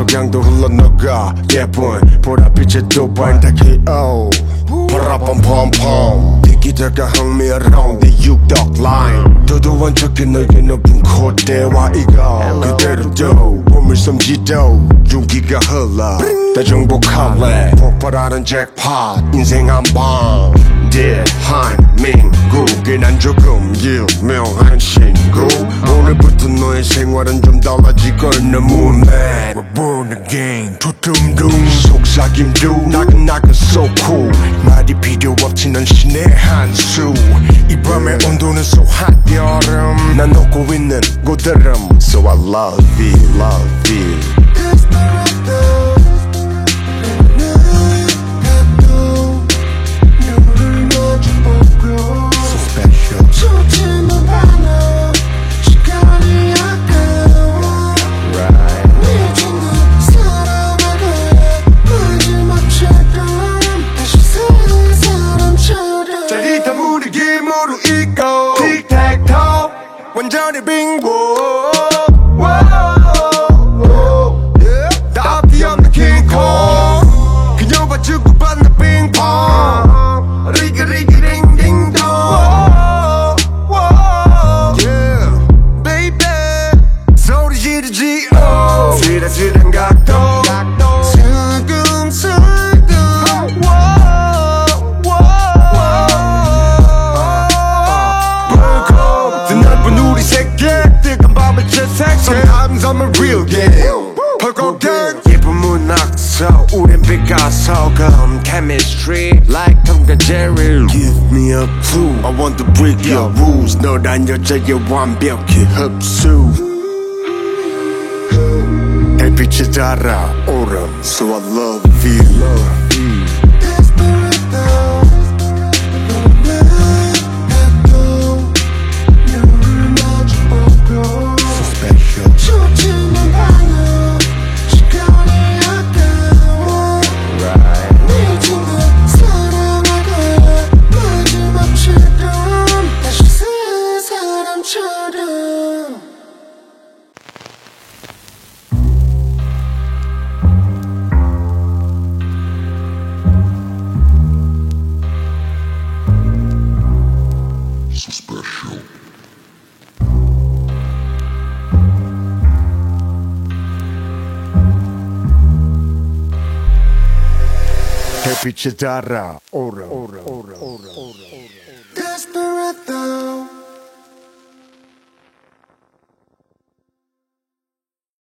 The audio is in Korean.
석양도 흘러너가 예쁜 보랏빛의 두발 닦이오 파라밤밤밤 기다가 흥미로운 내 육덕 라인 도도한 척해 너의 높은 콧대와 이거 그대로도 몸을 섬지도 윤기가 흘러 대정복할래 폭발하는 잭팟 인생 한방 대한민국에 난 조금 유명한 친구 오늘부터 너의 생활은 좀 달라지걸 너무 mad We're born again 두둠둠 속삭임도 나긋나긋 so cool 말이 필요 없지 넌 신의 한수 이 밤의 온도는 so hot 여름 난 녹고 있는 고드름 So I love you, love you 완전히 빙고 다 앞이 없는 킹콩 그녀와 주고받는 빙퐁 리그리그링딩동 Yeah baby 소리 지르지 스레스레한 각도 슬금슬금 우리 새끼 뜨거운 밤을 채색해 Sometimes I'm a real game 헐거든 예쁜 문학서 우린 피카소금 Chemistry like Tom and Jerry Give me a clue I want to break your rules 너란 여자의 완벽히 흡수 햇빛이 달아오름 So I love you 햇빛이 달아오름 Desperate though